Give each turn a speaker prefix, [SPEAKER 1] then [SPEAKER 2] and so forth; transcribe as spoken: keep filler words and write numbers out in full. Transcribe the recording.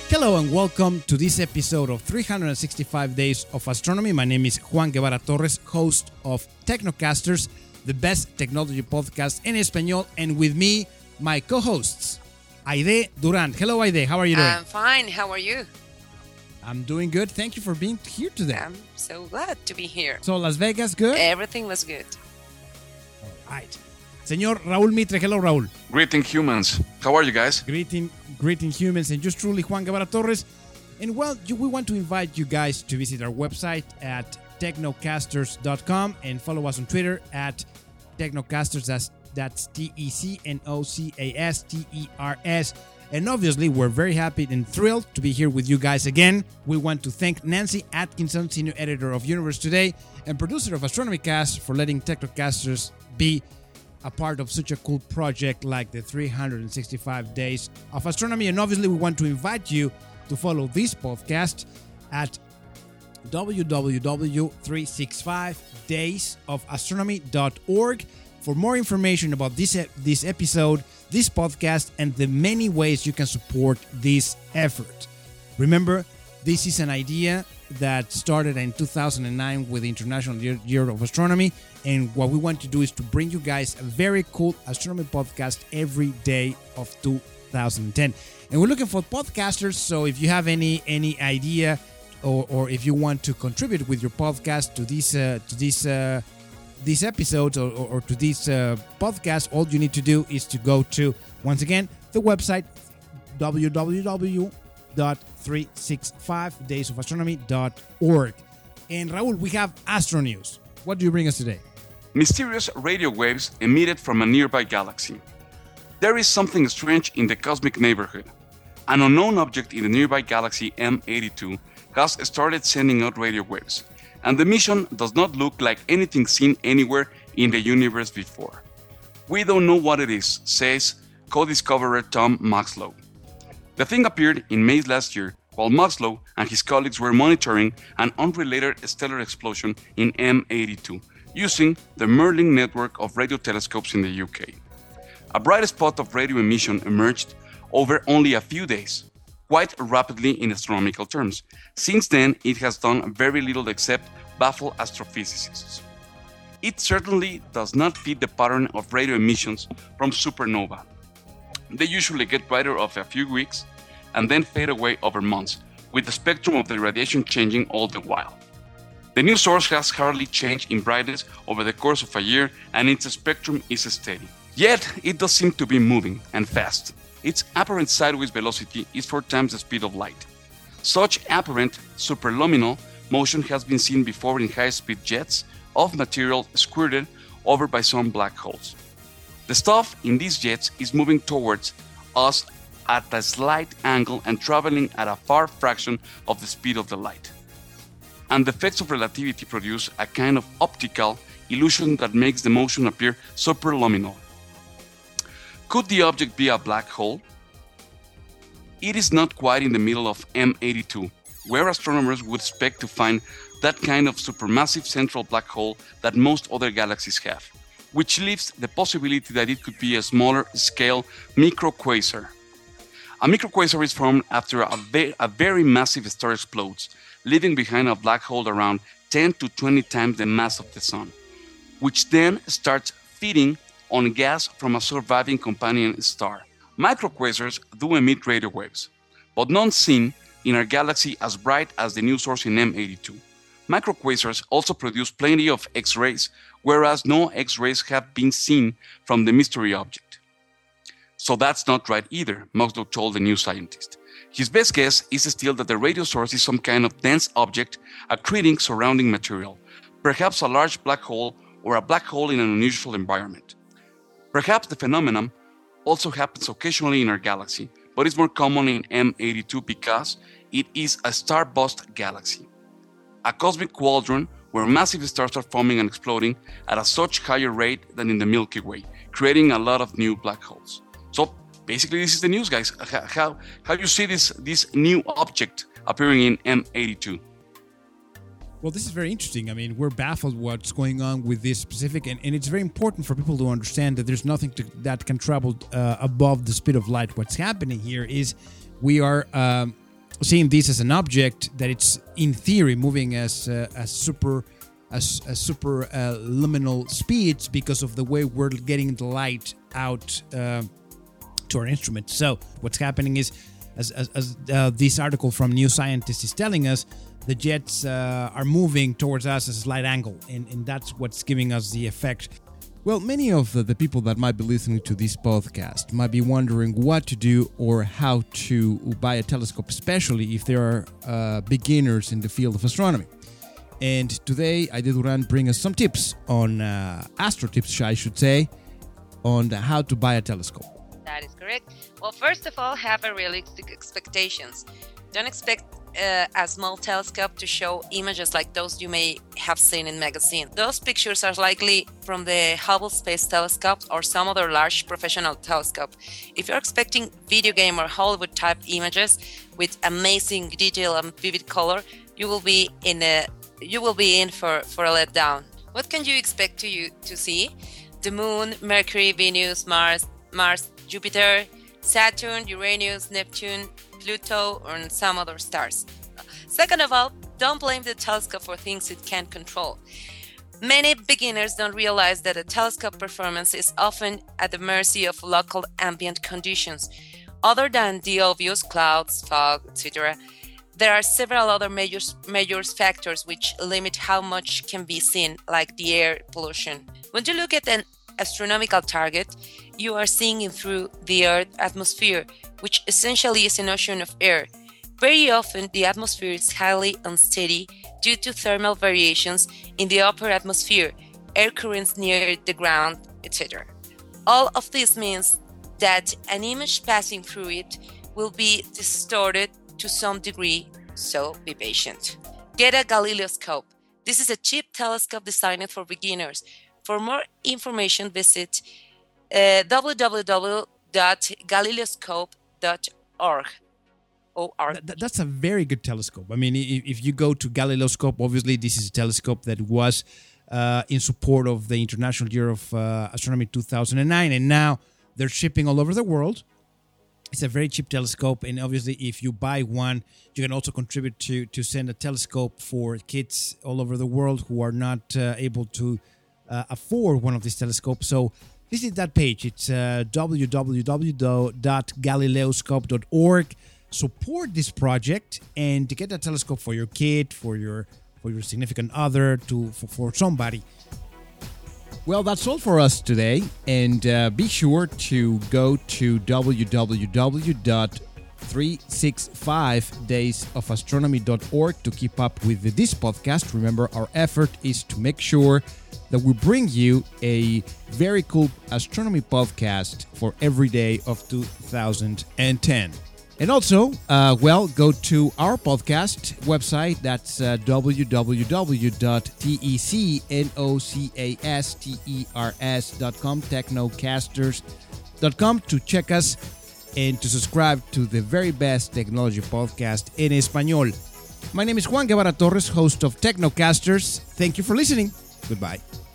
[SPEAKER 1] Hello and welcome to this episode of three hundred sixty-five Days of Astronomy. My name is Juan Guevara Torres, host of Technocasters, the best technology podcast in Espanol, and with me, my co-hosts, Aide Durand. Hello, Aide. How are you doing?
[SPEAKER 2] I'm fine. How are you?
[SPEAKER 1] I'm doing good. Thank you for being here today.
[SPEAKER 2] I'm so glad to be here.
[SPEAKER 1] So, Las Vegas, good?
[SPEAKER 2] Everything was good.
[SPEAKER 1] All right. Señor Raúl Mitre. Hello, Raúl.
[SPEAKER 3] Greeting humans. How are you guys?
[SPEAKER 1] Greeting, greeting humans, and just truly Juan Guevara Torres. And well, you, we want to invite you guys to visit our website at technocasters dot com and follow us on Twitter at Technocasters. That's, that's T E C N O C A S T E R S. And obviously, we're very happy and thrilled to be here with you guys again. We want to thank Nancy Atkinson, senior editor of Universe Today and producer of Astronomy Cast, for letting Technocasters be a part of such a cool project like the three hundred sixty-five Days of Astronomy. And obviously, we want to invite you to follow this podcast at w w w dot three sixty-five days of astronomy dot org for more information about this, this episode, this podcast, and the many ways you can support this effort. Remember, this is an idea that started in two thousand nine with the International Year, Year of Astronomy. And what we want to do is to bring you guys a very cool astronomy podcast every day of two thousand ten. And we're looking for podcasters. So if you have any any idea or, or if you want to contribute with your podcast to this uh, to this uh, this episode or, or, or to this uh, podcast, all you need to do is to go to, once again, the website w w w dot three sixty-five days of astronomy dot org. And Raúl, we have Astro News. What do you bring us today?
[SPEAKER 3] Mysterious radio waves emitted from a nearby galaxy. There is something strange in the cosmic neighborhood. An unknown object in the nearby galaxy M eighty-two has started sending out radio waves, and the mission does not look like anything seen anywhere in the universe before. We don't know what it is, says co-discoverer Tom Maxlow. The thing appeared in May last year while Maxlow and his colleagues were monitoring an unrelated stellar explosion in M eighty-two using the Merlin network of radio telescopes in the U K. A bright spot of radio emission emerged over only a few days, quite rapidly in astronomical terms. Since then, it has done very little except baffle astrophysicists. It certainly does not fit the pattern of radio emissions from supernova. They usually get brighter over a few weeks and then fade away over months, with the spectrum of the radiation changing all the while. The new source has hardly changed in brightness over the course of a year, and its spectrum is steady. Yet, it does seem to be moving, and fast. Its apparent sideways velocity is four times the speed of light. Such apparent superluminal motion has been seen before in high-speed jets of material squirted over by some black holes. The stuff in these jets is moving towards us at a slight angle and traveling at a far fraction of the speed of the light. And the effects of relativity produce a kind of optical illusion that makes the motion appear superluminal. Could the object be a black hole? It is not quite in the middle of M eighty-two, where astronomers would expect to find that kind of supermassive central black hole that most other galaxies have, which leaves the possibility that it could be a smaller scale microquasar. A microquasar is formed after a, ve- a very massive star explodes, leaving behind a black hole around ten to twenty times the mass of the Sun, which then starts feeding on gas from a surviving companion star. Microquasars do emit radio waves, but none seen in our galaxy as bright as the new source in M eighty-two. Microquasars also produce plenty of X-rays, whereas no X-rays have been seen from the mystery object. So that's not right either, Maxlow told the New Scientist. His best guess is still that the radio source is some kind of dense object accreting surrounding material, perhaps a large black hole or a black hole in an unusual environment. Perhaps the phenomenon also happens occasionally in our galaxy, but is more common in M eighty-two because it is a star-burst galaxy, a cosmic cauldron where massive stars are forming and exploding at a such higher rate than in the Milky Way, creating a lot of new black holes. So basically, this is the news, guys. How how you see this this new object appearing in M eighty-two?
[SPEAKER 1] Well, this is very interesting. I mean, we're baffled what's going on with this specific, and, and it's very important for people to understand that there's nothing to, that can travel uh, above the speed of light. What's happening here is we are um, seeing this as an object that it's in theory moving as uh, a super as a super uh, luminal speeds because of the way we're getting the light out uh, to our instrument. So what's happening is, as, as, as uh, this article from New Scientist is telling us, the jets uh, are moving towards us at a slight angle, and, and that's what's giving us the effect. Well, many of the, the people that might be listening to this podcast might be wondering what to do or how to buy a telescope, especially if they are uh, beginners in the field of astronomy. And today, Aide Duran brings us some tips on, uh, astro tips, I should say, on how to buy a telescope.
[SPEAKER 2] That is correct. Well, first of all, have a realistic expectations. Don't expect uh, a small telescope to show images like those you may have seen in magazines. Those pictures are likely from the Hubble Space Telescope or some other large professional telescope. If you're expecting video game or Hollywood type images with amazing detail and vivid color, you will be in a you will be in for, for a letdown. What can you expect to you to see? The Moon, Mercury, Venus, Mars, Mars, Jupiter, Saturn, Uranus, Neptune, Pluto, or some other stars. Second of all, don't blame the telescope for things it can't control. Many beginners don't realize that a telescope performance is often at the mercy of local ambient conditions. Other than the obvious clouds, fog, et cetera, there are several other major, major factors which limit how much can be seen, like the air pollution. When you look at an astronomical target, you are seeing it through the Earth's atmosphere, which essentially is an ocean of air. Very often, the atmosphere is highly unsteady due to thermal variations in the upper atmosphere, air currents near the ground, et cetera. All of this means that an image passing through it will be distorted to some degree, so be patient. Get a Galileoscope. This is a cheap telescope designed for beginners. For more information, visit uh, w w w dot galileoscope dot org. O R G.
[SPEAKER 1] Th- that's a very good telescope. I mean, if, if you go to Galileoscope, obviously this is a telescope that was uh, in support of the International Year of uh, Astronomy two thousand nine, and now they're shipping all over the world. It's a very cheap telescope, and obviously if you buy one, you can also contribute to, to send a telescope for kids all over the world who are not uh, able to uh, afford one of these telescopes. So visit that page. It's uh, w w w dot galileoscope dot org. Support this project and to get a telescope for your kid, for your for your significant other, to for, for somebody. Well, that's all for us today, and uh, be sure to go to w w w dot three sixty-five days of astronomy dot org to keep up with this podcast. Remember, our effort is to make sure that we bring you a very cool astronomy podcast for every day of two thousand ten. And also, uh, well, go to our podcast website. That's uh, w w w dot technocasters dot com, technocasters dot com, to check us and to subscribe to the very best technology podcast in Espanol. My name is Juan Guevara Torres, host of Technocasters. Thank you for listening. Goodbye.